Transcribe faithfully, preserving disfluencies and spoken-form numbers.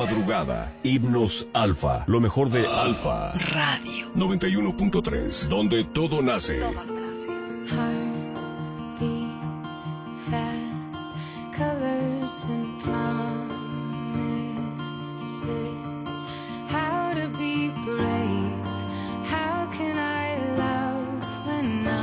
madrugada. Himnos Alfa, lo mejor de Alfa Radio noventa y uno punto tres, donde todo nace.